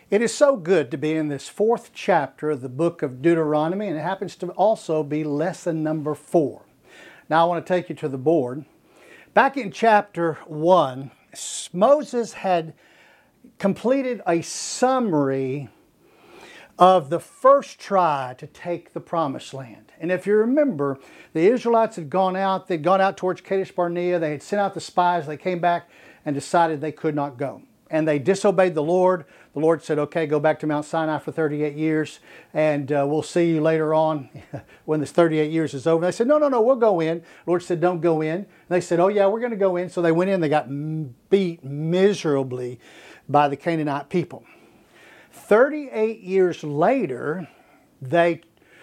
It is so good to be in this fourth chapter of the book of Deuteronomy, and it happens to also be lesson number 4. Now I want to take you to the board. Back in chapter 1, Moses had completed a summary of the first try to take the promised land. And if you remember, the Israelites had gone out, they'd gone out towards Kadesh Barnea, they had sent out the spies, they came back and decided they could not go. And they disobeyed the Lord. The Lord said, okay, go back to Mount Sinai for 38 years, and we'll see you later on when this 38 years is over. They said, no, we'll go in. The Lord said, don't go in. And they said, oh yeah, we're going to go in. So they went in, they got beat miserably by the Canaanite people. 38 years later, they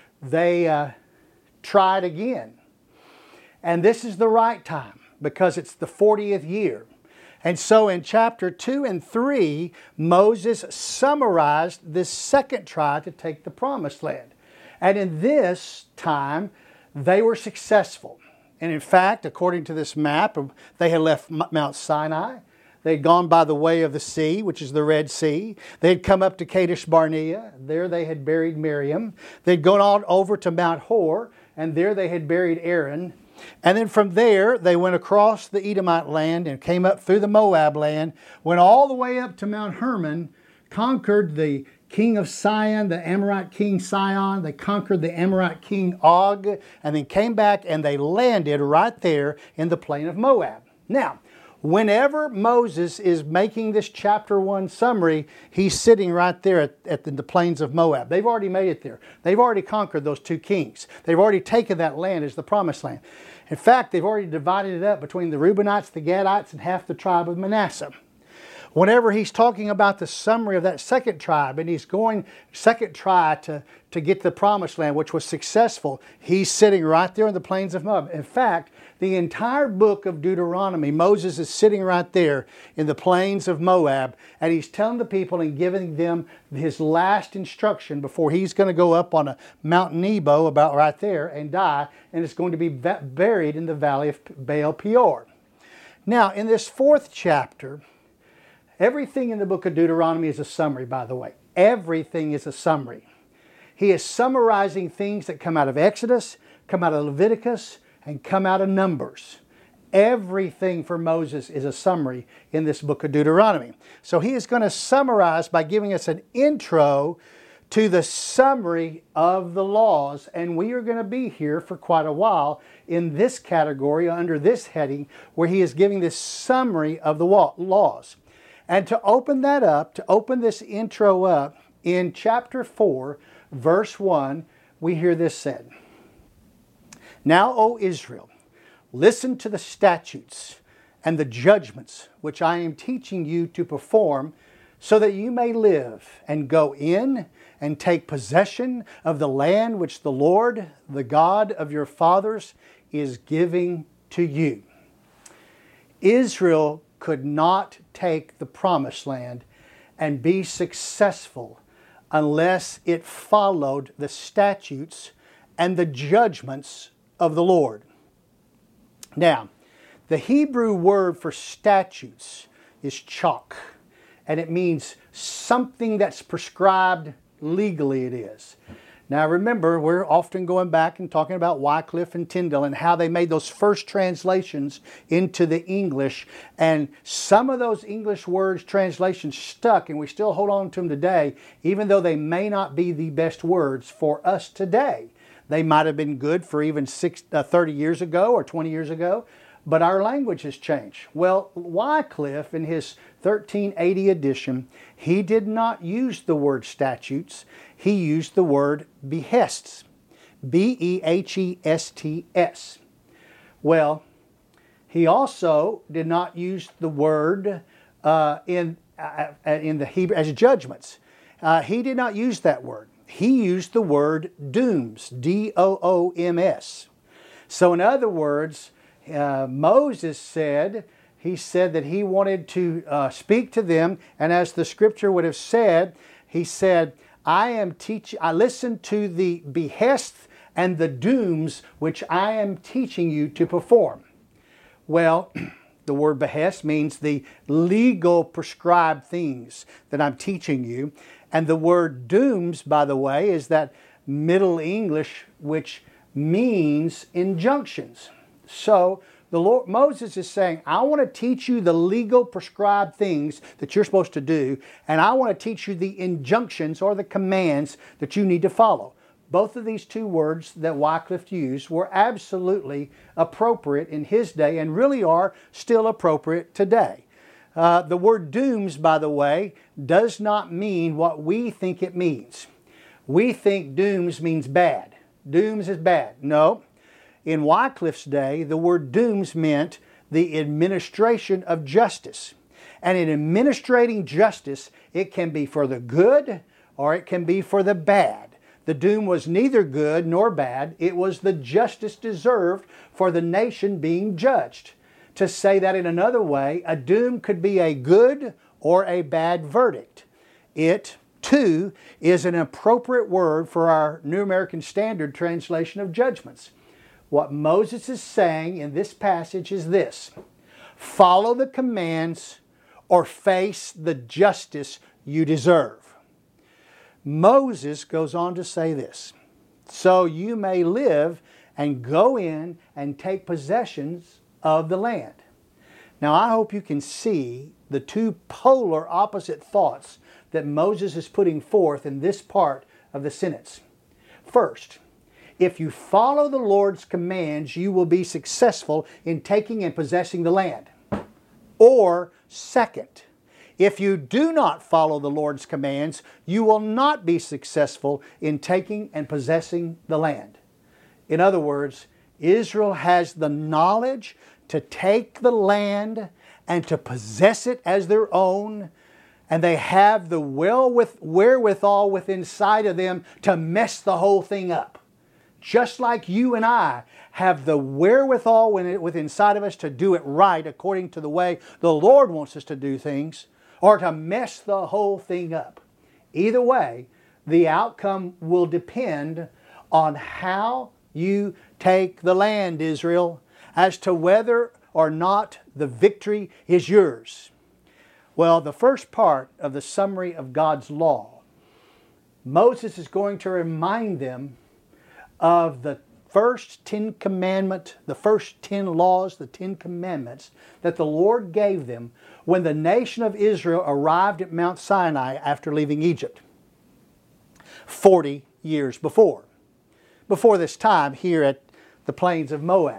tried again. And this is the right time because it's the 40th year. And so in chapter 2 and 3, Moses summarized this second try to take the promised land. And in this time, they were successful. And in fact, according to this map, they had left Mount Sinai. They had gone by the way of the sea, which is the Red Sea. They had come up to Kadesh Barnea. There they had buried Miriam. They'd gone on over to Mount Hor, and there they had buried Aaron. And then from there, they went across the Edomite land and came up through the Moab land, went all the way up to Mount Hermon, conquered the king of Sihon, the Amorite king Sihon. They conquered the Amorite king Og, and then came back and they landed right there in the plain of Moab. Now, whenever Moses is making this chapter 1 summary, he's sitting right there at the plains of Moab. They've already made it there. They've already conquered those 2 kings. They've already taken that land as the promised land. In fact, they've already divided it up between the Reubenites, the Gadites, and half the tribe of Manasseh. Whenever he's talking about the summary of that second tribe, and he's going second try to get the promised land, which was successful, he's sitting right there in the plains of Moab. In fact, the entire book of Deuteronomy, Moses is sitting right there in the plains of Moab, and he's telling the people and giving them his last instruction before he's going to go up on a Mount Nebo about right there and die, and it's going to be buried in the valley of Baal Peor. Now, in this 4th chapter, everything in the book of Deuteronomy is a summary, by the way. Everything is a summary. He is summarizing things that come out of Exodus, come out of Leviticus, and come out of Numbers. Everything for Moses is a summary in this book of Deuteronomy. So he is going to summarize by giving us an intro to the summary of the laws, and we are going to be here for quite a while in this category under this heading where he is giving this summary of the laws. And to open that up, to open this intro up, in chapter 4, verse 1, we hear this said, Now, O Israel, listen to the statutes and the judgments which I am teaching you to perform, so that you may live and go in and take possession of the land which the Lord, the God of your fathers, is giving to you. Israel could not take the promised land and be successful unless it followed the statutes and the judgments of the Lord. Now, the Hebrew word for statutes is chak, and it means something that's prescribed legally it is. Now remember, we're often going back and talking about Wycliffe and Tyndale and how they made those first translations into the English, and some of those English words translations stuck, and we still hold on to them today, even though they may not be the best words for us today. They might have been good for even 30 years ago or 20 years ago, but our language has changed. Well, Wycliffe, in his 1380 edition, he did not use the word statutes. He used the word behests. B-E-H-E-S-T-S. Well, he also did not use the word in the Hebrew as judgments. He did not use that word. He used the word dooms, D-O-O-M-S. So in other words, Moses said that he wanted to speak to them, and as the scripture would have said, he said, I listen to the behests and the dooms which I am teaching you to perform. Well, The word behest means the legal prescribed things that I'm teaching you. And the word dooms, by the way, is that Middle English which means injunctions. So Moses is saying, I want to teach you the legal prescribed things that you're supposed to do, and I want to teach you the injunctions or the commands that you need to follow. Both of these two words that Wycliffe used were absolutely appropriate in his day and really are still appropriate today. The word dooms, by the way, does not mean what we think it means. We think dooms means bad. Dooms is bad. No. In Wycliffe's day, the word dooms meant the administration of justice. And in administrating justice, it can be for the good or it can be for the bad. The doom was neither good nor bad. It was the justice deserved for the nation being judged. To say that in another way, a doom could be a good or a bad verdict. It, too, is an appropriate word for our New American Standard translation of judgments. What Moses is saying in this passage is this: follow the commands or face the justice you deserve. Moses goes on to say this: so you may live and go in and take possessions of the land. Now I hope you can see the two polar opposite thoughts that Moses is putting forth in this part of the sentence. First, if you follow the Lord's commands, you will be successful in taking and possessing the land. Or, second, if you do not follow the Lord's commands, you will not be successful in taking and possessing the land. In other words, Israel has the knowledge to take the land and to possess it as their own, and they have the wherewithal within sight of them to mess the whole thing up. Just like you and I have the wherewithal within sight of us to do it right according to the way the Lord wants us to do things, or to mess the whole thing up. Either way, the outcome will depend on how you take the land, Israel, as to whether or not the victory is yours. Well, the first part of the summary of God's law, Moses is going to remind them of the first 10 commandments, the first 10 laws, the 10 commandments that the Lord gave them when the nation of Israel arrived at Mount Sinai after leaving Egypt 40 years before this time here at the plains of Moab.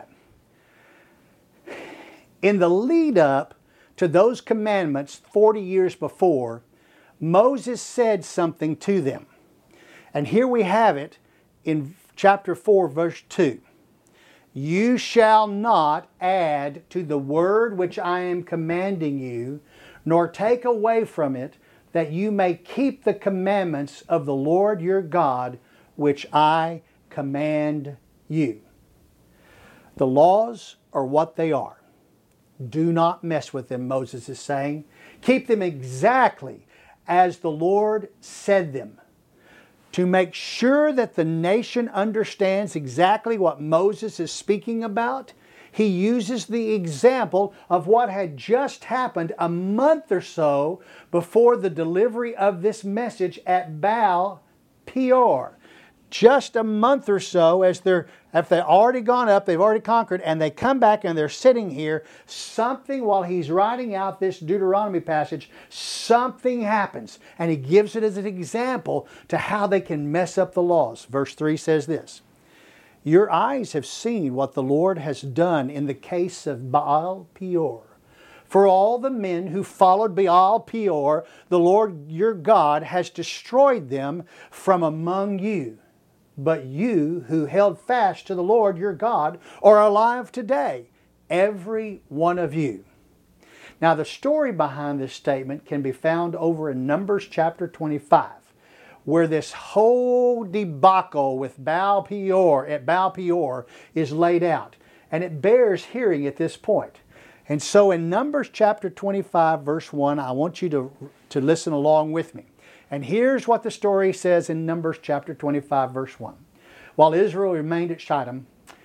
In the lead up to those commandments 40 years before, Moses said something to them. And here we have it in chapter 4, verse 2. You shall not add to the word which I am commanding you, nor take away from it, that you may keep the commandments of the Lord your God, which I command you. The laws are what they are. Do not mess with them, Moses is saying. Keep them exactly as the Lord said them. To make sure that the nation understands exactly what Moses is speaking about, he uses the example of what had just happened a month or so before the delivery of this message at Baal Peor. Just a month or so, if they've already gone up, they've already conquered, and they come back and they're sitting here, something, while he's writing out this Deuteronomy passage, something happens. And he gives it as an example to how they can mess up the laws. Verse 3 says this: your eyes have seen what the Lord has done in the case of Baal Peor. For all the men who followed Baal Peor, the Lord your God has destroyed them from among you. But you who held fast to the Lord your God are alive today, every one of you. Now the story behind this statement can be found over in Numbers chapter 25, where this whole debacle with Baal Peor is laid out. And it bears hearing at this point. And so in Numbers chapter 25, verse 1, I want you to listen along with me. And here's what the story says in Numbers chapter 25, verse 1. While Israel remained at Shittim,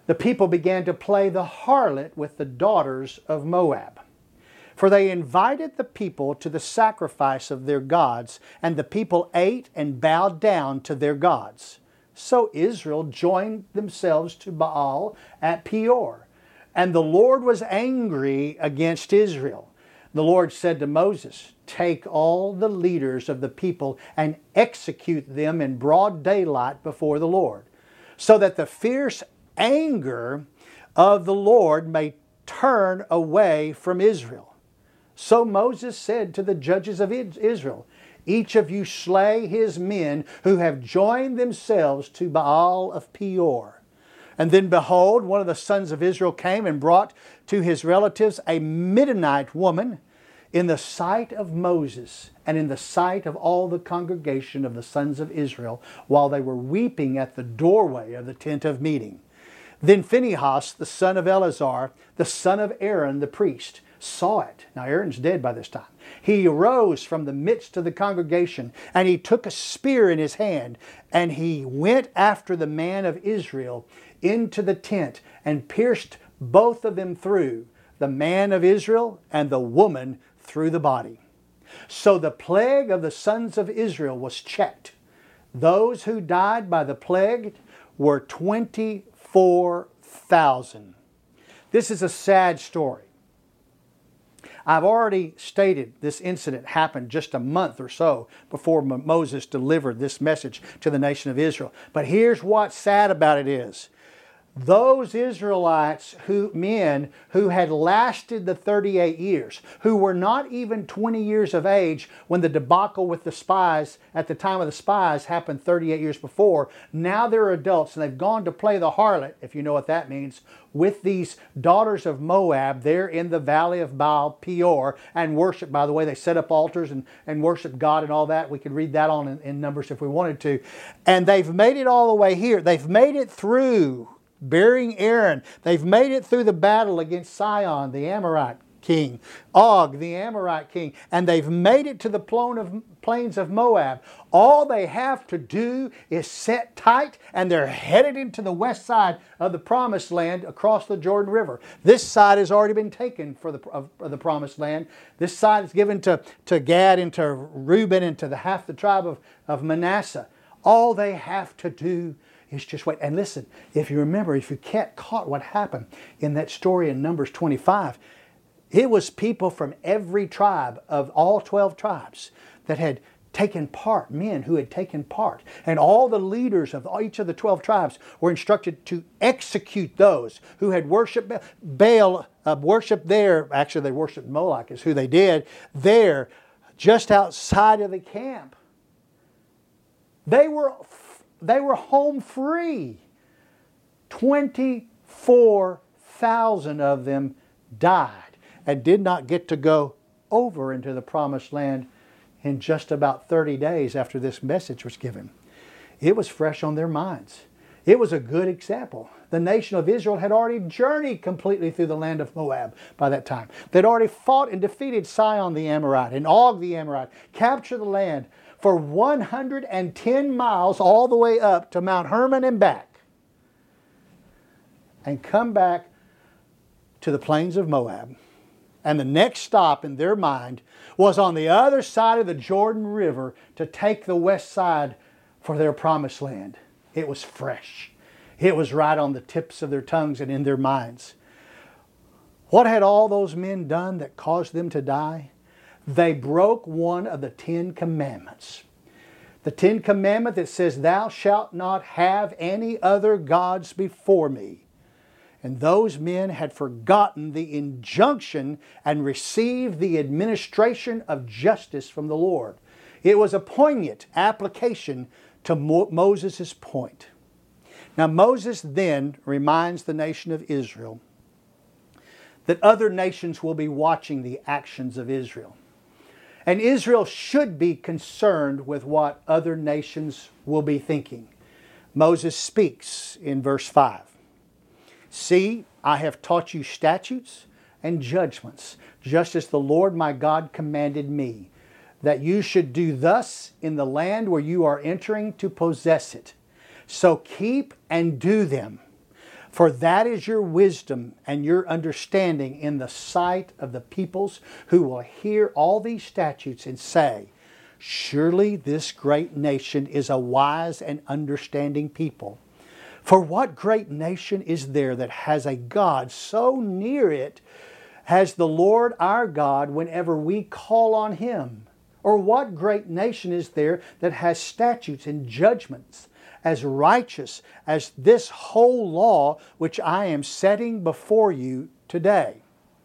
the people began to play the harlot with the daughters of Moab. For they invited the people to the sacrifice of their gods, and the people ate and bowed down to their gods. So Israel joined themselves to Baal at Peor, and the Lord was angry against Israel. The Lord said to Moses, "Take all the leaders of the people and execute them in broad daylight before the Lord, so that the fierce anger of the Lord may turn away from Israel." So Moses said to the judges of Israel, "Each of you slay his men who have joined themselves to Baal of Peor." And then behold, one of the sons of Israel came and brought to his relatives a Midianite woman in the sight of Moses and in the sight of all the congregation of the sons of Israel, while they were weeping at the doorway of the tent of meeting. Then Phinehas, the son of Eleazar, the son of Aaron the priest, saw it. Now Aaron's dead by this time. He arose from the midst of the congregation, and he took a spear in his hand, and he went after the man of Israel into the tent and pierced both of them through, the man of Israel and the woman through the body. So the plague of the sons of Israel was checked. Those who died by the plague were 24,000. This is a sad story. I've already stated this incident happened just a month or so before Moses delivered this message to the nation of Israel. But here's what's sad about it is, those Israelites, men who had lasted the 38 years, who were not even 20 years of age when the debacle with the spies, at the time of the spies, happened 38 years before, now they're adults and they've gone to play the harlot, if you know what that means, with these daughters of Moab there in the valley of Baal Peor, and worship. By the way, they set up altars and worship God and all that. We could read that on in Numbers if we wanted to. And they've made it all the way here. They've made it through bearing Aaron. They've made it through the battle against Sihon, the Amorite king, Og, the Amorite king, and they've made it to the plains of Moab. All they have to do is sit tight, and they're headed into the west side of the Promised Land across the Jordan River. This side has already been taken for the Promised Land. This side is given to Gad and to Reuben and to half the tribe of Manasseh. All they have to do is just wait. And listen, if you remember, if you caught what happened in that story in Numbers 25, it was people from every tribe of all 12 tribes that had taken part, men who had taken part. And all the leaders of each of the 12 tribes were instructed to execute those who had worshipped Baal, worshipped there. Actually, they worshipped Moloch is who they did there, just outside of the camp. They were home free. 24,000 of them died and did not get to go over into the Promised Land in just about 30 days after this message was given. It was fresh on their minds. It was a good example. The nation of Israel had already journeyed completely through the land of Moab by that time. They'd already fought and defeated Sihon the Amorite and Og the Amorite, captured the land for 110 miles all the way up to Mount Hermon and back, and come back to the plains of Moab. And the next stop in their mind was on the other side of the Jordan River to take the west side for their Promised Land. It was fresh. It was right on the tips of their tongues and in their minds. What had all those men done that caused them to die? They broke one of the 10 commandments. The 10 commandment that says, "Thou shalt not have any other gods before me." And those men had forgotten the injunction and received the administration of justice from the Lord. It was a poignant application to Moses' point. Now Moses then reminds the nation of Israel that other nations will be watching the actions of Israel. And Israel should be concerned with what other nations will be thinking. Moses speaks in verse 5. "See, I have taught you statutes and judgments, just as the Lord my God commanded me, that you should do thus in the land where you are entering to possess it. So keep and do them. For that is your wisdom and your understanding in the sight of the peoples who will hear all these statutes and say, surely this great nation is a wise and understanding people. For what great nation is there that has a God so near it as the Lord our God whenever we call on Him? Or what great nation is there that has statutes and judgments as righteous as this whole law which I am setting before you today?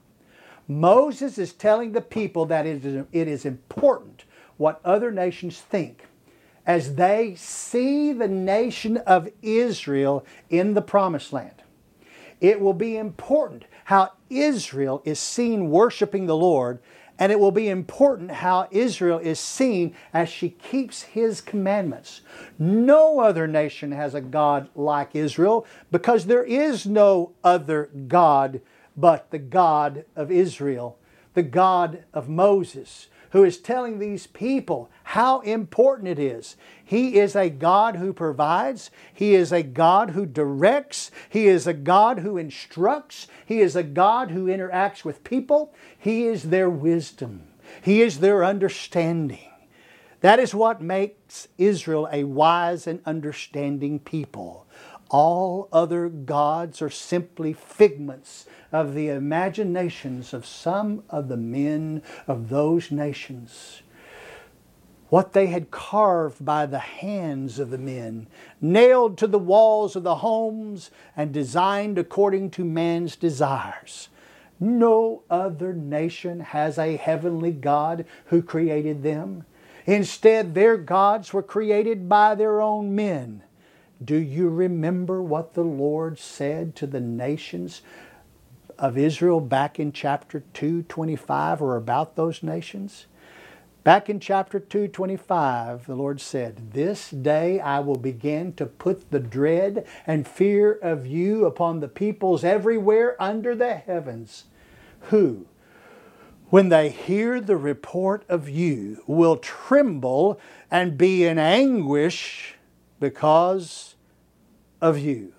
Moses is telling the people that it is important what other nations think as they see the nation of Israel in the Promised Land. It will be important how Israel is seen worshiping the Lord, and it will be important how Israel is seen as she keeps His commandments. No other nation has a God like Israel because there is no other God but the God of Israel, the God of Moses, who is telling these people how important it is. He is a God who provides. He is a God who directs. He is a God who instructs. He is a God who interacts with people. He is their wisdom. He is their understanding. That is what makes Israel a wise and understanding people. All other gods are simply figments of the imaginations of some of the men of those nations. What they had carved by the hands of the men, nailed to the walls of the homes and designed according to man's desires. No other nation has a heavenly God who created them. Instead, their gods were created by their own men. Do you remember what the Lord said to the nations of Israel back in chapter 2:25, or about those nations? Back in chapter 2:25, the Lord said, "This day I will begin to put the dread and fear of you upon the peoples everywhere under the heavens, who, when they hear the report of you, will tremble and be in anguish because of you."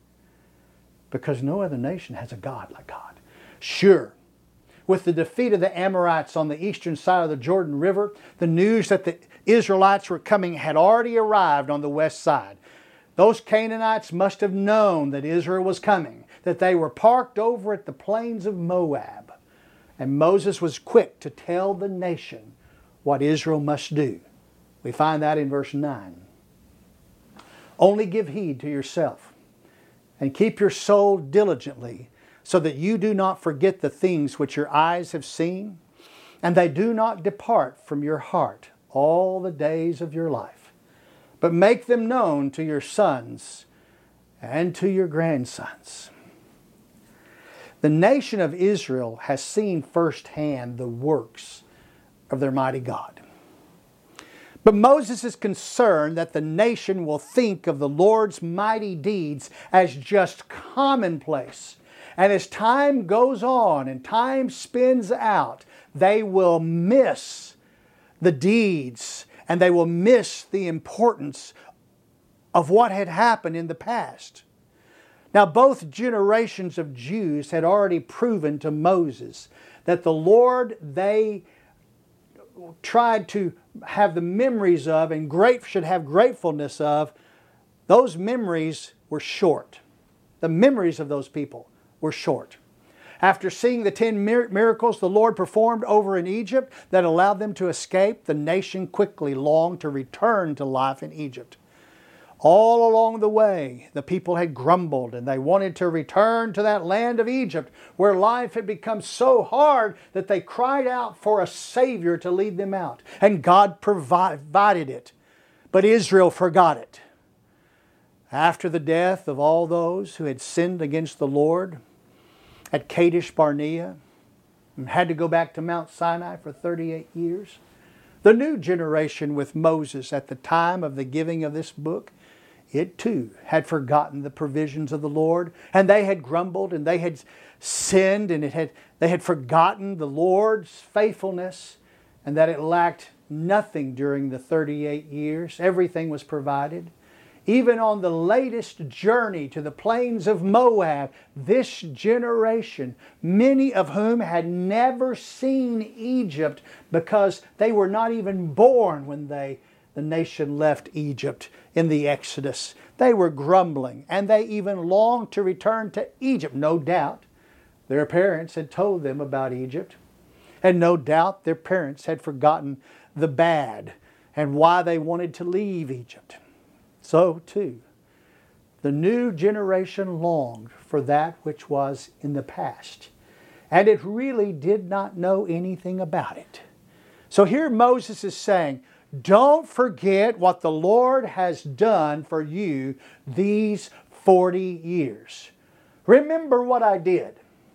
Because no other nation has a God like God. Sure, with the defeat of the Amorites on the eastern side of the Jordan River, the news that the Israelites were coming had already arrived on the west side. Those Canaanites must have known that Israel was coming, that they were parked over at the plains of Moab. And Moses was quick to tell the nation what Israel must do. We find that in verse 9. Only give heed to yourself and keep your soul diligently, so that you do not forget the things which your eyes have seen, and they do not depart from your heart all the days of your life, but make them known to your sons and to your grandsons. The nation of Israel has seen firsthand the works of their mighty God. But Moses is concerned that the nation will think of the Lord's mighty deeds as just commonplace. And as time goes on and time spins out, they will miss the deeds and they will miss the importance of what had happened in the past. Now, both generations of Jews had already proven to Moses that the Lord they tried to have the memories of and should have gratefulness of, those memories were short. The memories of those people were short. After seeing the 10 miracles the Lord performed over in Egypt that allowed them to escape, the nation quickly longed to return to life in Egypt. All along the way, the people had grumbled and they wanted to return to that land of Egypt where life had become so hard that they cried out for a Savior to lead them out. And God provided it. But Israel forgot it. After the death of all those who had sinned against the Lord at Kadesh Barnea and had to go back to Mount Sinai for 38 years, the new generation with Moses at the time of the giving of this book, it too had forgotten the provisions of the Lord, and they had grumbled and they had sinned, and they had forgotten the Lord's faithfulness, and that it lacked nothing during the 38 years. Everything was provided. Even on the latest journey to the plains of Moab, this generation, many of whom had never seen Egypt because they were not even born when the nation left Egypt in the Exodus. They were grumbling, and they even longed to return to Egypt. No doubt their parents had told them about Egypt, and no doubt their parents had forgotten the bad and why they wanted to leave Egypt. So too, the new generation longed for that which was in the past, and it really did not know anything about it. So here Moses is saying, don't forget what the Lord has done for you these 40 years. Remember what I did.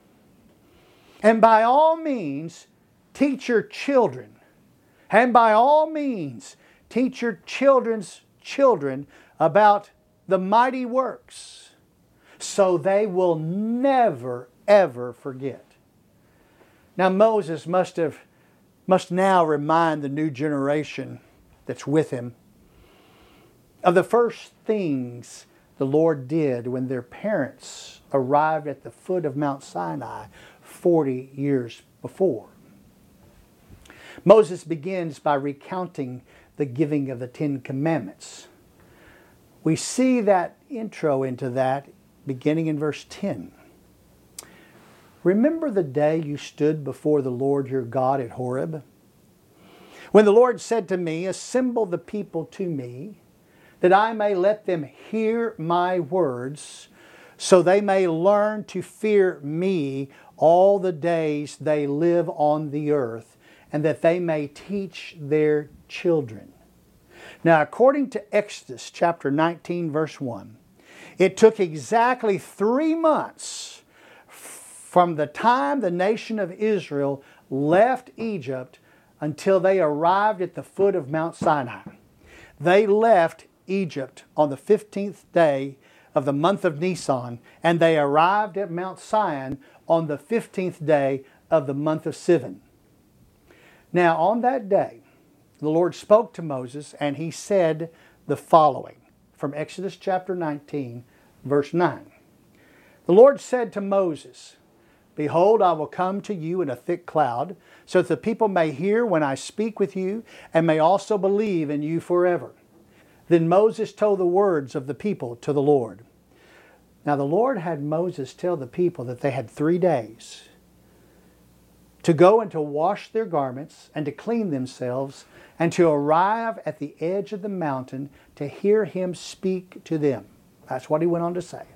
And by all means, teach your children. And by all means, teach your children's children about the mighty works, so they will never, ever forget. Now Moses must now remind the new generation that's with him of the first things the Lord did when their parents arrived at the foot of Mount Sinai 40 years before. Moses begins by recounting the giving of the Ten Commandments. We see that intro into that beginning in verse 10. Remember the day you stood before the Lord your God at Horeb, when the Lord said to me, assemble the people to me, that I may let them hear my words, so they may learn to fear me all the days they live on the earth, and that they may teach their children. Now, according to Exodus chapter 19, verse 1, it took exactly 3 months from the time the nation of Israel left Egypt until they arrived at the foot of Mount Sinai. They left Egypt on the 15th day of the month of Nisan, and they arrived at Mount Sinai on the 15th day of the month of Sivan. Now, on that day, the Lord spoke to Moses, and He said the following from Exodus chapter 19, verse 9. The Lord said to Moses, behold, I will come to you in a thick cloud, so that the people may hear when I speak with you, and may also believe in you forever. Then Moses told the words of the people to the Lord. Now the Lord had Moses tell the people that they had 3 days to go and to wash their garments and to clean themselves and to arrive at the edge of the mountain to hear Him speak to them. That's what He went on to say.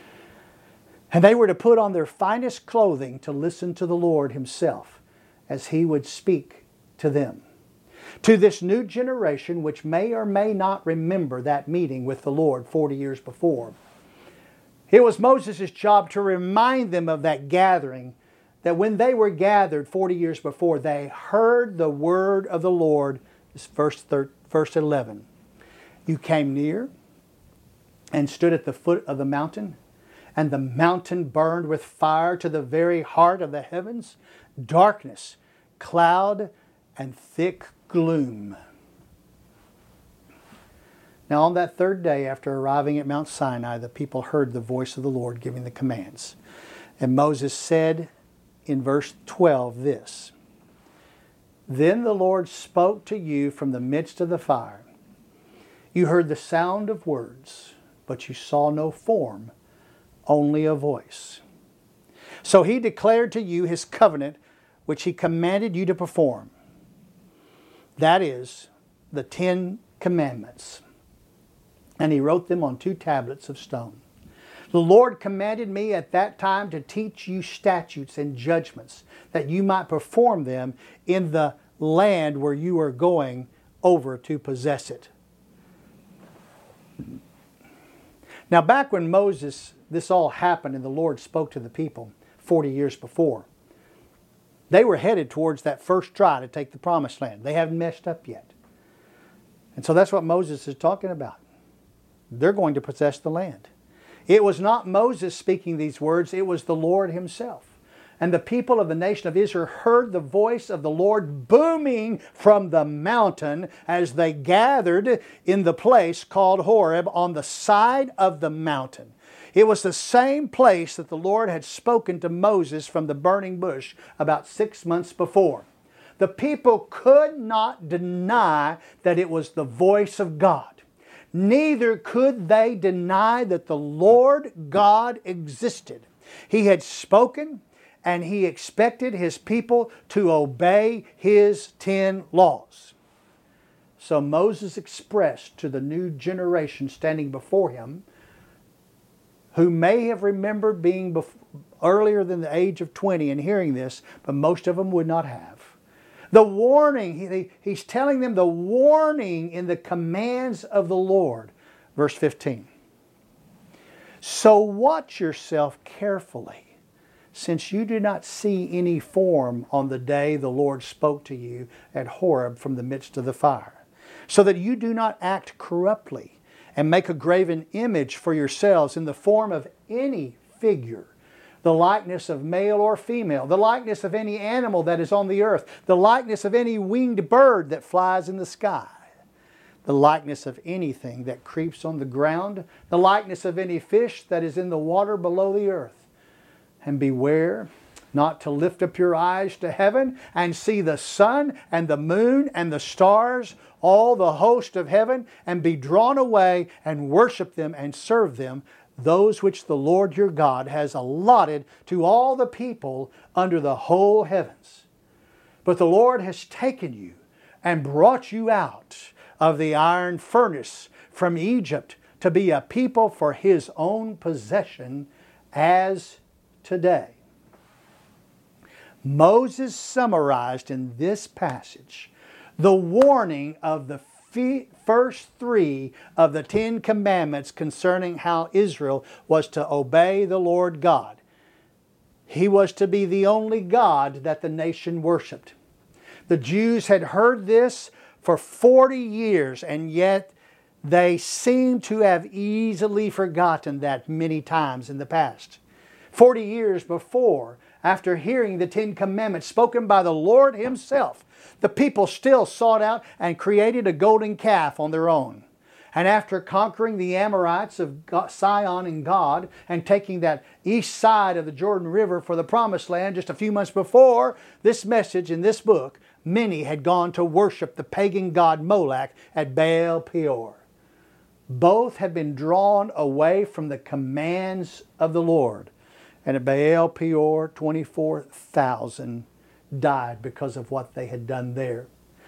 And they were to put on their finest clothing to listen to the Lord Himself as He would speak to them. To this new generation, which may or may not remember that meeting with the Lord 40 years before, it was Moses' job to remind them of that gathering, that when they were gathered 40 years before, they heard the word of the Lord. This verse 11. You came near and stood at the foot of the mountain, and the mountain burned with fire to the very heart of the heavens, darkness, cloud, and thick gloom. Now on that 3rd day after arriving at Mount Sinai, the people heard the voice of the Lord giving the commands. And Moses said in verse 12 this, then the Lord spoke to you from the midst of the fire. You heard the sound of words, but you saw no form, only a voice. So He declared to you His covenant, which He commanded you to perform. That is, the 10 Commandments. And He wrote them on 2 tablets of stone. The Lord commanded me at that time to teach you statutes and judgments, that you might perform them in the land where you are going over to possess it. Now back when this all happened and the Lord spoke to the people 40 years before, they were headed towards that first try to take the promised land. They haven't messed up yet. And so that's what Moses is talking about. They're going to possess the land. It was not Moses speaking these words, it was the Lord Himself. And the people of the nation of Israel heard the voice of the Lord booming from the mountain as they gathered in the place called Horeb on the side of the mountain. It was the same place that the Lord had spoken to Moses from the burning bush about 6 months before. The people could not deny that it was the voice of God. Neither could they deny that the Lord God existed. He had spoken, and He expected His people to obey His 10 laws. So Moses expressed to the new generation standing before him, who may have remembered being earlier than the age of 20 and hearing this, but most of them would not have. The warning, he's telling them the warning in the commands of the Lord. Verse 15. So watch yourself carefully, since you do not see any form on the day the Lord spoke to you at Horeb from the midst of the fire, so that you do not act corruptly and make a graven image for yourselves in the form of any figure, the likeness of male or female, the likeness of any animal that is on the earth, the likeness of any winged bird that flies in the sky, the likeness of anything that creeps on the ground, the likeness of any fish that is in the water below the earth. And beware not to lift up your eyes to heaven and see the sun and the moon and the stars, all the host of heaven, and be drawn away and worship them and serve them, those which the Lord your God has allotted to all the people under the whole heavens. But the Lord has taken you and brought you out of the iron furnace from Egypt to be a people for His own possession as today. Moses summarized in this passage the warning of the first 3 of the 10 commandments concerning how Israel was to obey the Lord God. He was to be the only God that the nation worshiped. The Jews had heard this for 40 years, and yet they seem to have easily forgotten that many times in the past. 40 years before, after hearing the 10 commandments spoken by the Lord Himself, the people still sought out and created a golden calf on their own. And after conquering the Amorites of Sihon and God and taking that east side of the Jordan River for the Promised Land just a few months before this message in this book, many had gone to worship the pagan god Moloch at Baal Peor. Both had been drawn away from the commands of the Lord. And at Baal Peor, 24,000 died because of what they had done there.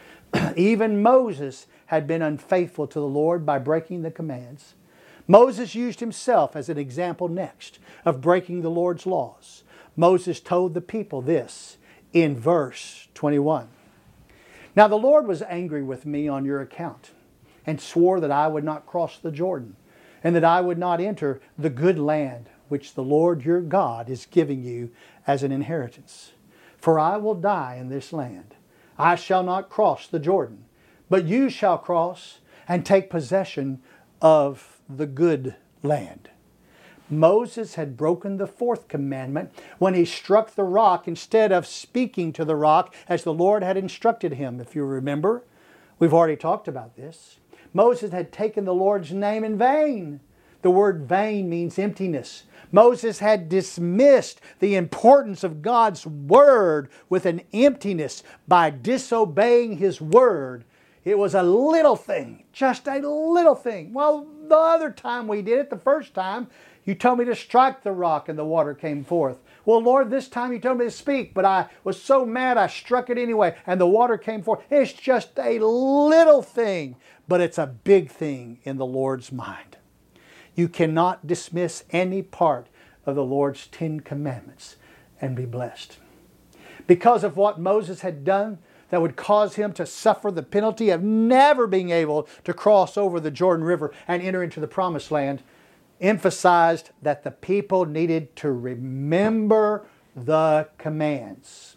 Even Moses had been unfaithful to the Lord by breaking the commands. Moses used himself as an example next of breaking the Lord's laws. Moses told the people this in verse 21. Now the Lord was angry with me on your account, and swore that I would not cross the Jordan, and that I would not enter the good land which the Lord your God is giving you as an inheritance. For I will die in this land. I shall not cross the Jordan, but you shall cross and take possession of the good land. Moses had broken the 4th commandment when he struck the rock instead of speaking to the rock as the Lord had instructed him, if you remember. We've already talked about this. Moses had taken the Lord's name in vain. The word vain means emptiness. Moses had dismissed the importance of God's Word with an emptiness by disobeying His Word. It was a little thing, just a little thing. Well, the other time we did it, the first time, you told me to strike the rock and the water came forth. Well, Lord, this time you told me to speak, but I was so mad I struck it anyway and the water came forth. It's just a little thing, but it's a big thing in the Lord's mind. You cannot dismiss any part of the Lord's 10 commandments and be blessed. Because of what Moses had done that would cause him to suffer the penalty of never being able to cross over the Jordan River and enter into the Promised Land, emphasized that the people needed to remember the commands.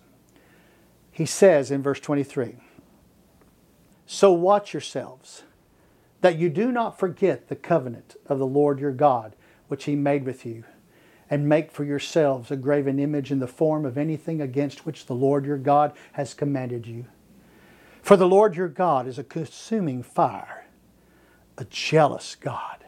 He says in verse 23, so watch yourselves, that you do not forget the covenant of the Lord your God, which He made with you, and make for yourselves a graven image in the form of anything against which the Lord your God has commanded you. For the Lord your God is a consuming fire, a jealous God.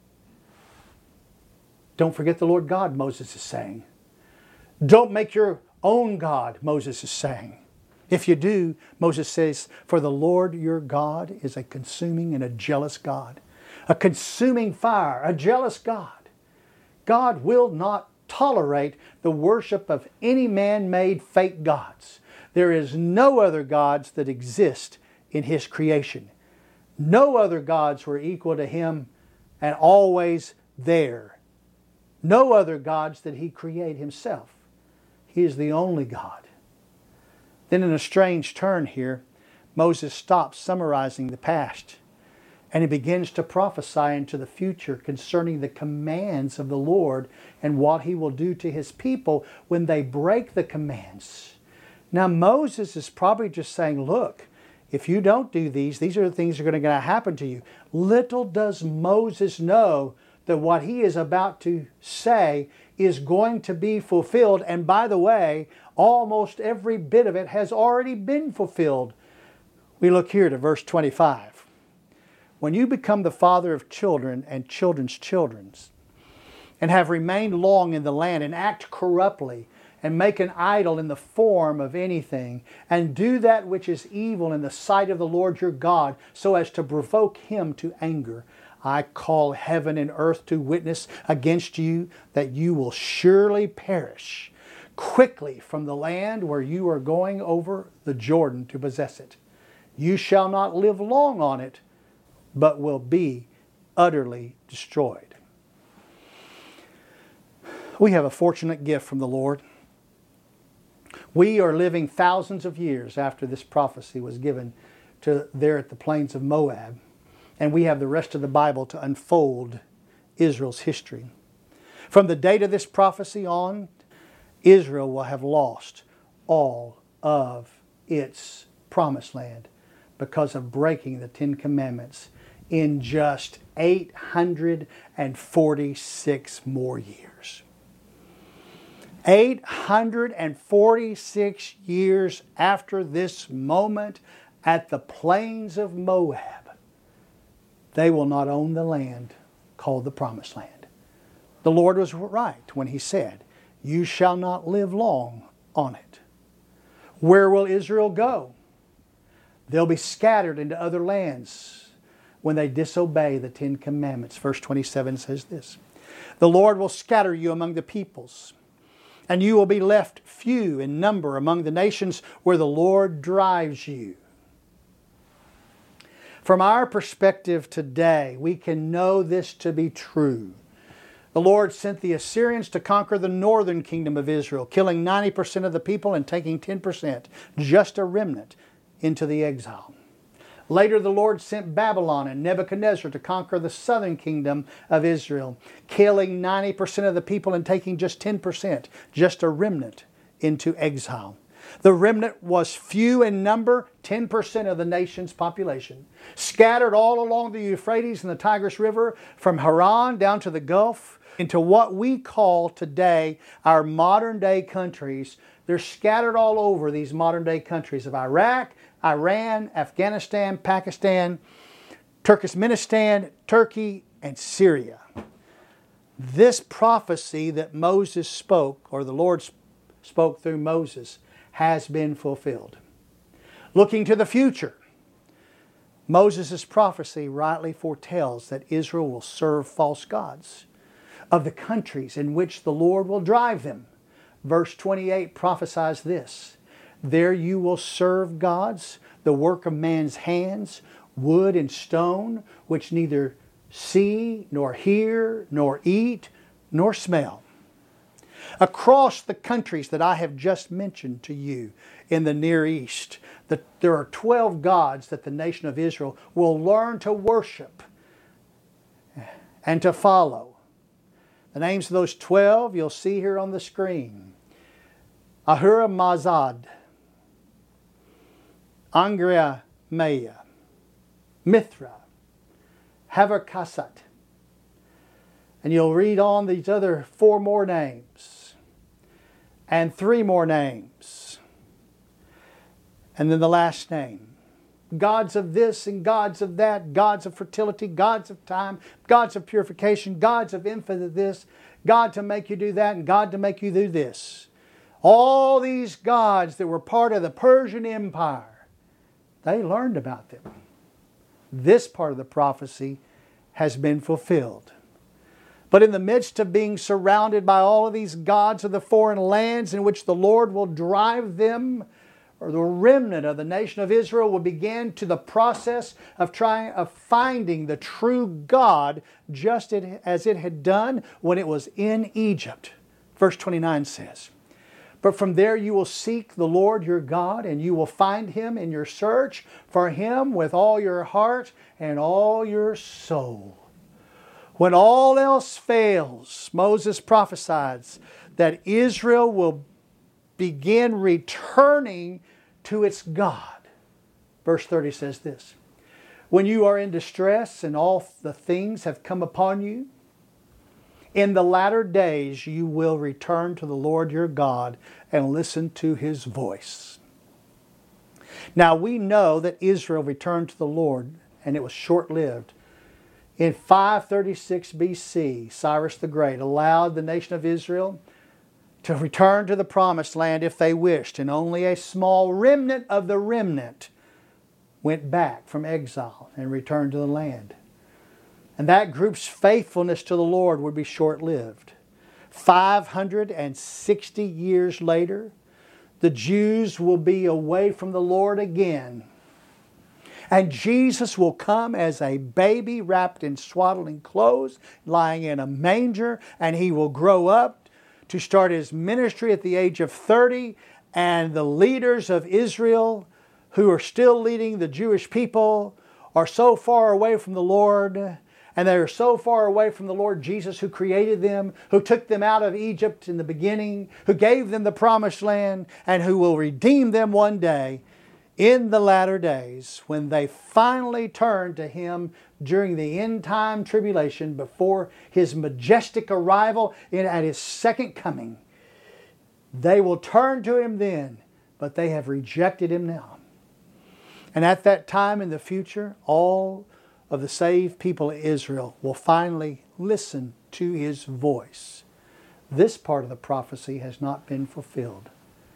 Don't forget the Lord God, Moses is saying. Don't make your own God, Moses is saying. If you do, Moses says, for the Lord your God is a consuming and a jealous God. A consuming fire, a jealous God. God will not tolerate the worship of any man-made fake gods. There is no other gods that exist in His creation. No other gods were equal to Him and always there. No other gods did He create Himself. He is the only God. Then in a strange turn here, Moses stops summarizing the past and he begins to prophesy into the future concerning the commands of the Lord and what He will do to His people when they break the commands. Now Moses is probably just saying, look, if you don't do these are the things that are going to happen to you. Little does Moses know that what he is about to say is going to be fulfilled. And by the way, almost every bit of it has already been fulfilled. We look here to verse 25. When you become the father of children and children's children, and have remained long in the land, and act corruptly, and make an idol in the form of anything, and do that which is evil in the sight of the Lord your God, so as to provoke Him to anger, I call heaven and earth to witness against you that you will surely perish quickly from the land where you are going over the Jordan to possess it. You shall not live long on it, but will be utterly destroyed. We have a fortunate gift from the Lord. We are living thousands of years after this prophecy was given to there at the plains of Moab. And we have the rest of the Bible to unfold Israel's history. From the date of this prophecy on, Israel will have lost all of its promised land because of breaking the Ten Commandments in just 846 more years. 846 years after this moment at the plains of Moab, they will not own the land called the Promised Land. The Lord was right when He said, you shall not live long on it. Where will Israel go? They'll be scattered into other lands when they disobey the Ten Commandments. Verse 27 says this, the Lord will scatter you among the peoples, and you will be left few in number among the nations where the Lord drives you. From our perspective today, we can know this to be true. The Lord sent the Assyrians to conquer the northern kingdom of Israel, killing 90% of the people and taking 10%, just a remnant, into the exile. Later, the Lord sent Babylon and Nebuchadnezzar to conquer the southern kingdom of Israel, killing 90% of the people and taking just 10%, just a remnant, into exile. The remnant was few in number, 10% of the nation's population, scattered all along the Euphrates and the Tigris River, from Haran down to the Gulf, into what we call today our modern day countries. They're scattered all over these modern day countries of Iraq, Iran, Afghanistan, Pakistan, Turkmenistan, Turkey, and Syria. This prophecy that Moses spoke, or the Lord spoke through Moses, has been fulfilled. Looking to the future, Moses' prophecy rightly foretells that Israel will serve false gods of the countries in which the Lord will drive them. Verse 28 prophesies this, there you will serve gods, the work of man's hands, wood and stone, which neither see, nor hear, nor eat, nor smell. Across the countries that I have just mentioned to you in the Near East, there are 12 gods that the nation of Israel will learn to worship and to follow. The names of those 12 you'll see here on the screen. Ahura Mazda, Angria Maya, Mithra, Havarkasat, And you'll read on these other 4 more names. And 3 more names. And then the last name. Gods of this and gods of that. Gods of fertility. Gods of time. Gods of purification. Gods of infinite this. God to make you do that and God to make you do this. All these gods that were part of the Persian Empire, they learned about them. This part of the prophecy has been fulfilled. But in the midst of being surrounded by all of these gods of the foreign lands in which the Lord will drive them, or the remnant of the nation of Israel will begin to the process of finding the true God, just as it had done when it was in Egypt. Verse 29 says, "But from there you will seek the Lord your God, and you will find Him in your search for Him with all your heart and all your soul." When all else fails, Moses prophesied that Israel will begin returning to its God. Verse 30 says this, "When you are in distress and all the things have come upon you, in the latter days you will return to the Lord your God and listen to His voice." Now we know that Israel returned to the Lord, and it was short-lived. In 536 BC, Cyrus the Great allowed the nation of Israel to return to the promised land if they wished, and only a small remnant of the remnant went back from exile and returned to the land. And that group's faithfulness to the Lord would be short-lived. 560 years later, the Jews will be away from the Lord again. And Jesus will come as a baby wrapped in swaddling clothes, lying in a manger, and He will grow up to start His ministry at the age of 30, and the leaders of Israel who are still leading the Jewish people are so far away from the Lord, and they are so far away from the Lord Jesus who created them, who took them out of Egypt in the beginning, who gave them the promised land, and who will redeem them one day in the latter days when they finally turn to Him during the end time tribulation before His majestic arrival at His second coming. They will turn to Him then, but they have rejected Him now. And at that time in the future, all of the saved people of Israel will finally listen to His voice. This part of the prophecy has not been fulfilled.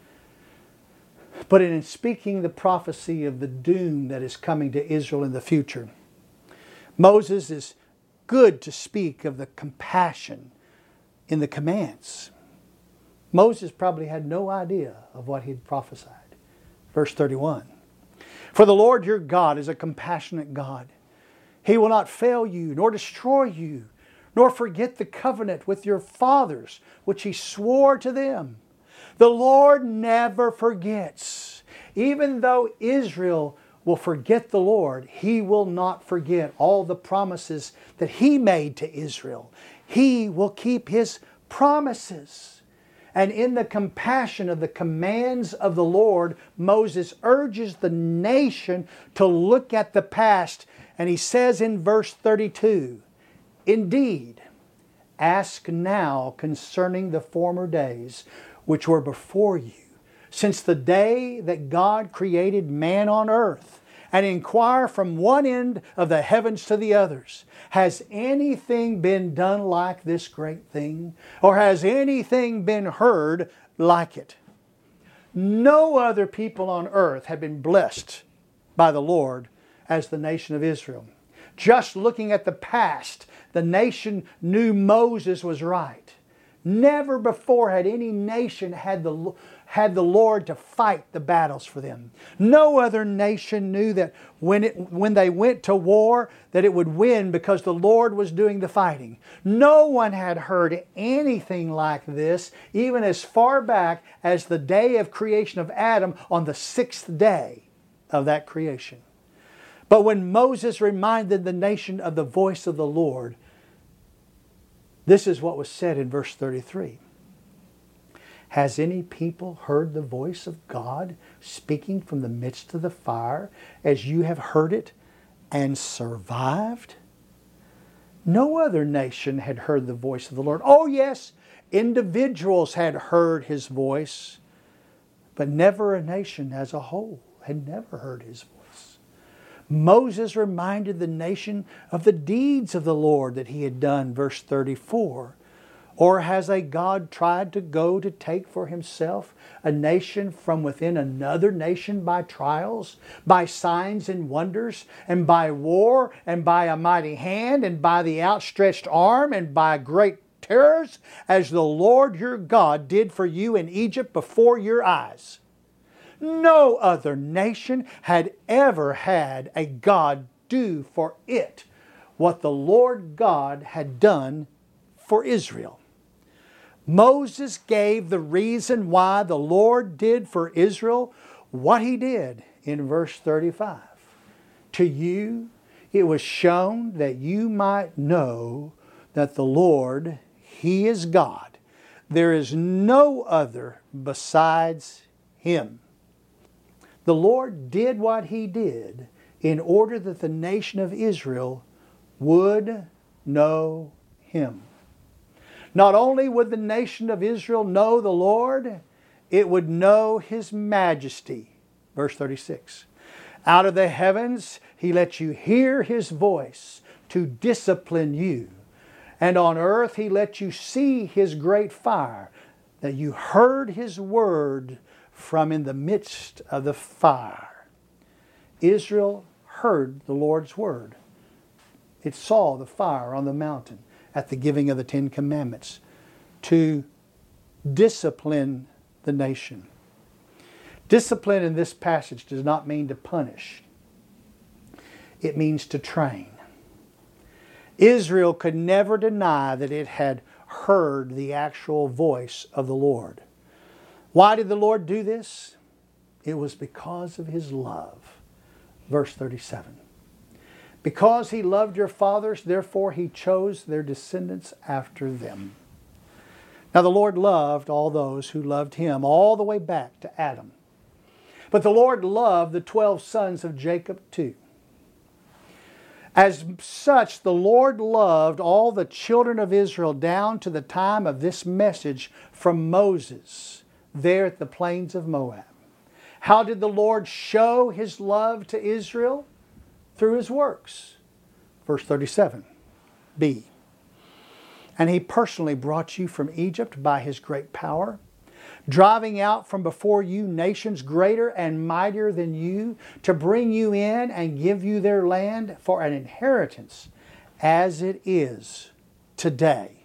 But in speaking the prophecy of the doom that is coming to Israel in the future, Moses is good to speak of the compassion in the commands. Moses probably had no idea of what he'd prophesied. Verse 31, "For the Lord your God is a compassionate God. He will not fail you, nor destroy you, nor forget the covenant with your fathers, which He swore to them." The Lord never forgets. Even though Israel will forget the Lord, He will not forget all the promises that He made to Israel. He will keep His promises. And in the compassion of the commands of the Lord, Moses urges the nation to look at the past. And he says in verse 32, "Indeed, ask now concerning the former days, which were before you, since the day that God created man on earth, and inquire from one end of the heavens to the others. Has anything been done like this great thing? Or has anything been heard like it?" No other people on earth have been blessed by the Lord as the nation of Israel. Just looking at the past, the nation knew Moses was right. Never before had any nation had the Lord to fight the battles for them. No other nation knew that when they went to war that it would win because the Lord was doing the fighting. No one had heard anything like this even as far back as the day of creation of Adam on the 6th day of that creation. But when Moses reminded the nation of the voice of the Lord, this is what was said in verse 33. "Has any people heard the voice of God speaking from the midst of the fire as you have heard it and survived?" No other nation had heard the voice of the Lord. Oh yes, individuals had heard His voice, but never a nation as a whole had never heard His voice. Moses reminded the nation of the deeds of the Lord that He had done, verse 34. Or has a God tried to go to take for Himself a nation from within another nation by trials, by signs and wonders, and by war, and by a mighty hand, and by the outstretched arm, and by great terrors, as the Lord your God did for you in Egypt before your eyes? No other nation had ever had a God do for it what the Lord God had done for Israel. Moses gave the reason why the Lord did for Israel what He did in verse 35. To you it was shown that you might know that the Lord, He is God. There is no other besides Him. The Lord did what He did in order that the nation of Israel would know Him. Not only would the nation of Israel know the Lord, it would know His majesty. Verse 36. Out of the heavens He let you hear His voice to discipline you. And on earth He let you see His great fire, that you heard His word from in the midst of the fire. Israel heard the Lord's word. It saw the fire on the mountain at the giving of the Ten Commandments to discipline the nation. Discipline in this passage does not mean to punish. It means to train. Israel could never deny that it had heard the actual voice of the Lord. Why did the Lord do this? It was because of His love. Verse 37. Because He loved your fathers, therefore He chose their descendants after them. Now the Lord loved all those who loved Him all the way back to Adam. But the Lord loved the 12 sons of Jacob too. As such, the Lord loved all the children of Israel down to the time of this message from Moses there at the plains of Moab. How did the Lord show His love to Israel? Through His works. Verse 37b. And He personally brought you from Egypt by His great power, driving out from before you nations greater and mightier than you, to bring you in and give you their land for an inheritance, as it is today.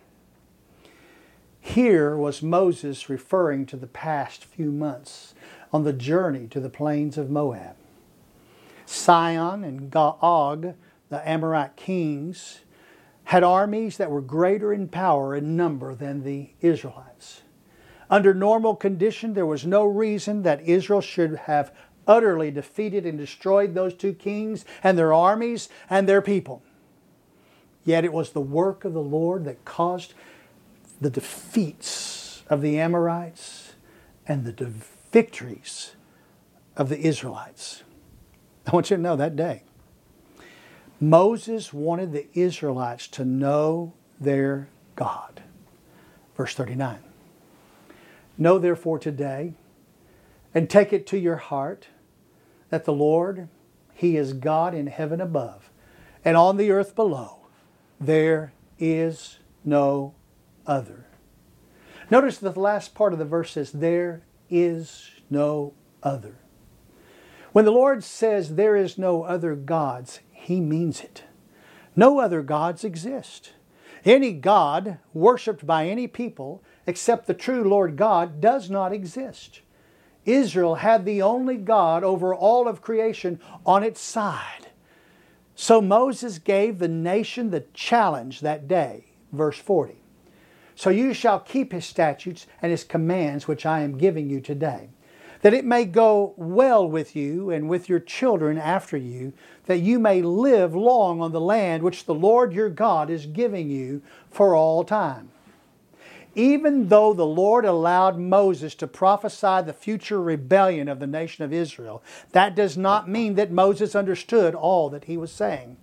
Here was Moses referring to the past few months on the journey to the plains of Moab. Sihon and Og, the Amorite kings, had armies that were greater in power and number than the Israelites. Under normal condition, there was no reason that Israel should have utterly defeated and destroyed those two kings and their armies and their people. Yet it was the work of the Lord that caused the defeats of the Amorites and the victories of the Israelites. I want you to know that day, Moses wanted the Israelites to know their God. Verse 39. Know therefore today, and take it to your heart, that the Lord, He is God in heaven above, and on the earth below. There is no other. Notice that the last part of the verse says, there is no other. When the Lord says there is no other gods, He means it. No other gods exist. Any God worshipped by any people except the true Lord God does not exist. Israel had the only God over all of creation on its side. So Moses gave the nation the challenge that day. Verse 40. So you shall keep His statutes and His commands which I am giving you today, that it may go well with you and with your children after you, that you may live long on the land which the Lord your God is giving you for all time. Even though the Lord allowed Moses to prophesy the future rebellion of the nation of Israel, that does not mean that Moses understood all that he was saying.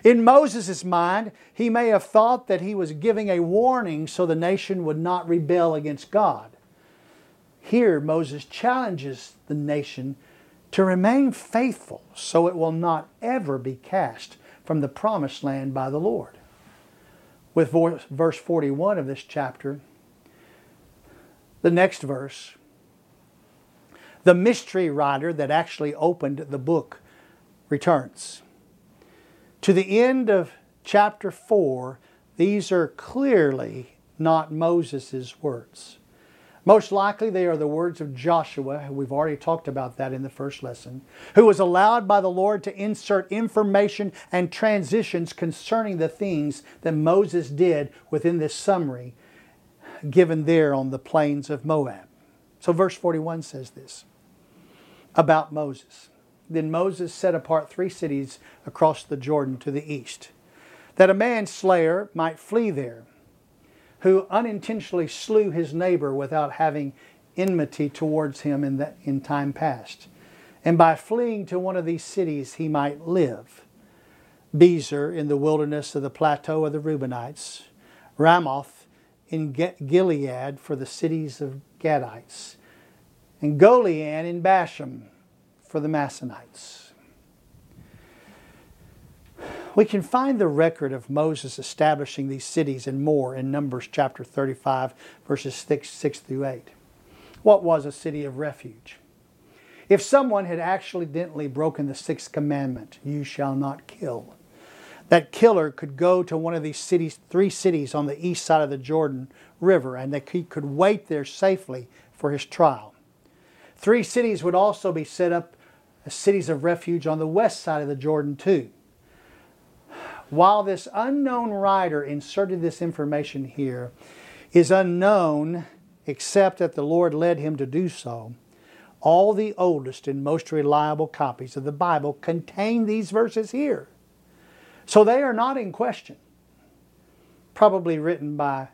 In Moses' mind, he may have thought that he was giving a warning so the nation would not rebel against God. Here, Moses challenges the nation to remain faithful so it will not ever be cast from the promised land by the Lord. With verse 41 of this chapter, the next verse, the mystery writer that actually opened the book returns. To the end of chapter 4, these are clearly not Moses' words. Most likely they are the words of Joshua, we've already talked about that in the first lesson, who was allowed by the Lord to insert information and transitions concerning the things that Moses did within this summary given there on the plains of Moab. So verse 41 says this about Moses. Then Moses set apart 3 cities across the Jordan to the east, that a manslayer might flee there, who unintentionally slew his neighbor without having enmity towards him in time past. And by fleeing to one of these cities he might live. Bezer in the wilderness of the plateau of the Reubenites, Ramoth in Gilead for the cities of Gadites, and Golan in Bashan for the Massonites. We can find the record of Moses establishing these cities and more in Numbers chapter 35, verses 6 through 8. What was a city of refuge? If someone had accidentally broken the 6th commandment, you shall not kill, that killer could go to one of these cities, 3 cities on the east side of the Jordan River, and that he could wait there safely for his trial. 3 cities would also be set up as cities of refuge on the west side of the Jordan too. While this unknown writer inserted this information here is unknown except that the Lord led him to do so, all the oldest and most reliable copies of the Bible contain these verses here. So they are not in question. Probably written by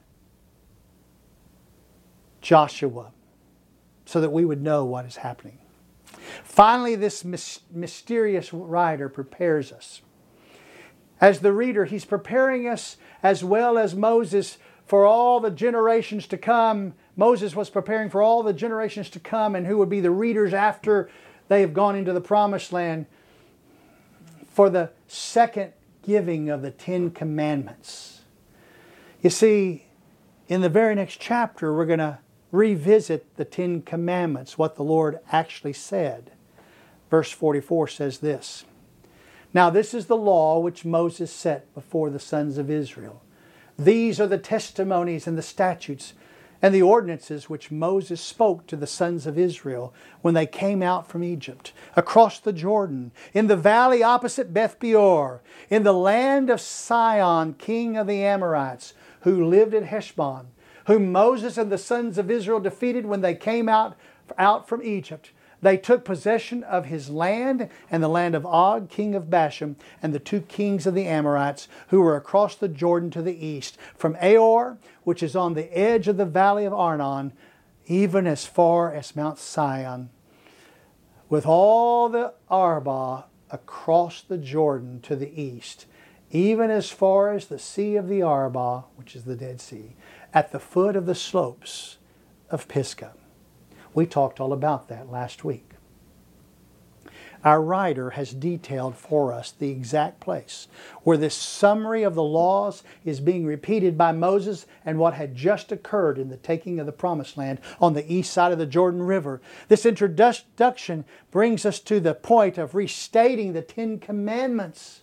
Joshua so that we would know what is happening. Finally, this mysterious writer prepares us. As the reader, he's preparing us as well as Moses for all the generations to come. Moses was preparing for all the generations to come and who would be the readers after they have gone into the promised land for the second giving of the 10 commandments. You see, in the very next chapter, we're going to revisit the 10 commandments, what the Lord actually said. Verse 44 says this, Now this is the law which Moses set before the sons of Israel. These are the testimonies and the statutes and the ordinances which Moses spoke to the sons of Israel when they came out from Egypt, across the Jordan, in the valley opposite Beth Peor, in the land of Sihon, king of the Amorites, who lived at Heshbon, whom Moses and the sons of Israel defeated when they came out from Egypt. They took possession of his land and the land of Og, king of Bashan, and the 2 kings of the Amorites who were across the Jordan to the east, from Aor, which is on the edge of the valley of Arnon, even as far as Mount Sion, with all the Arba across the Jordan to the east, even as far as the Sea of the Arba, which is the Dead Sea, at the foot of the slopes of Pisgah. We talked all about that last week. Our writer has detailed for us the exact place where this summary of the laws is being repeated by Moses and what had just occurred in the taking of the Promised Land on the east side of the Jordan River. This introduction brings us to the point of restating the 10 commandments.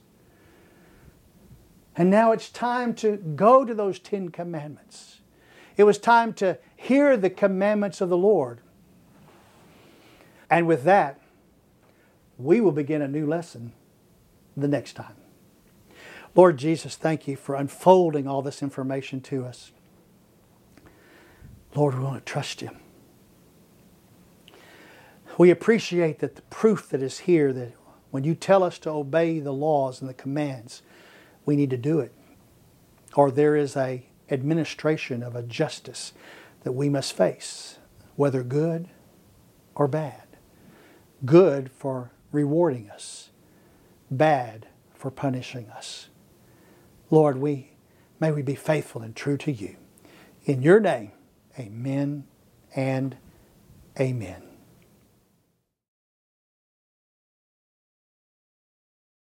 And now it's time to go to those 10 commandments. It was time to hear the commandments of the Lord. And with that, we will begin a new lesson the next time. Lord Jesus, thank you for unfolding all this information to us. Lord, we want to trust you. We appreciate that the proof that is here, that when you tell us to obey the laws and the commands, we need to do it. Or there is an administration of a justice that we must face, whether good or bad. Good for rewarding us, bad for punishing us. Lord, may we be faithful and true to you. In your name, amen and amen.